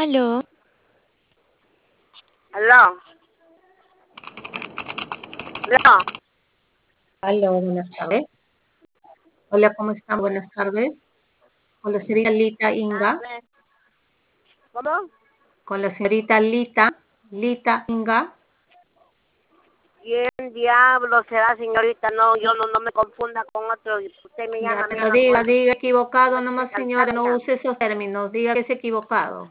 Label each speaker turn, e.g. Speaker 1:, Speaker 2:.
Speaker 1: Aló,
Speaker 2: Aló, aló,
Speaker 3: Aló, buenas tardes. Hola, ¿cómo están? Buenas tardes. Con la señorita Lita
Speaker 2: a
Speaker 3: Inga.
Speaker 2: ver, ¿cómo?
Speaker 3: Con la señorita Lita Inga.
Speaker 2: ¿Quién diablo será, señorita? No, yo no me confunda con otro. Usted me
Speaker 3: Ya,
Speaker 2: llama a mí,
Speaker 3: pero
Speaker 2: no me
Speaker 3: diga
Speaker 2: acuerdo.
Speaker 3: equivocado
Speaker 2: Póngase
Speaker 3: nomás,
Speaker 2: a cantar
Speaker 3: señora, no
Speaker 2: ya.
Speaker 3: use esos términos, diga que es equivocado.